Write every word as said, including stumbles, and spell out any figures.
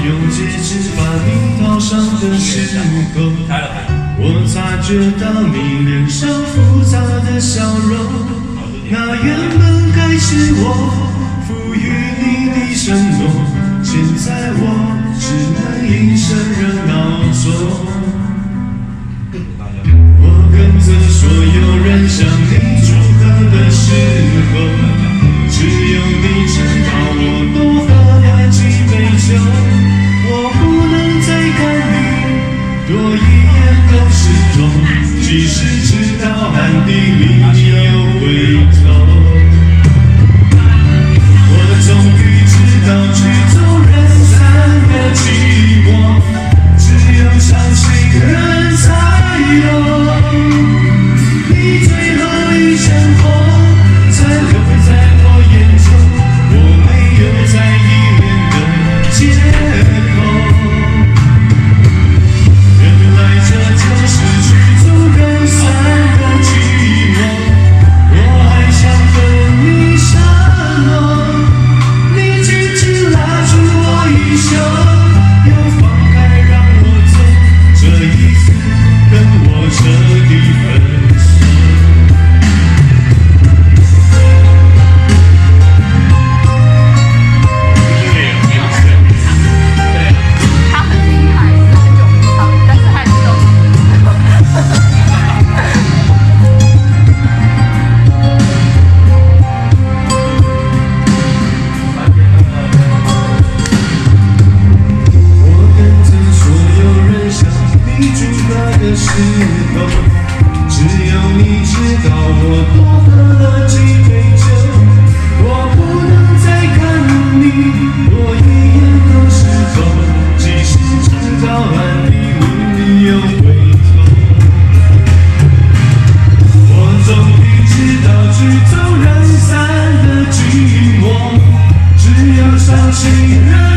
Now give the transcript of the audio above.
用戒指把你套上的时候，我察觉到你脸上复杂的笑容。那原本该是我赋予你的承诺，现在我只能隐身热闹中。我跟着所有人向你祝贺的时候，只有你知道我多喝了几杯酒。我不能再看你多一眼都是痛，即使知道暗地里你又回头。我终于知道曲终人散的寂寞，只有伤心人才有。你最后一身红才留在我眼中，我没有再依恋的借口。原来这就是曲终人散的寂寞，我还想和你闪落，你紧紧拉住我衣袖，又放开让我走，这一次跟我彻底分手。 他很厉害，是很有名唱，但是他也都我跟着所有人向你祝贺的时候，只有你知道我多喝了几杯酒。我不能再看你多一眼都是痛，即使知道暗地里你又回头。我终于知道曲终人散的寂寞，只有伤心人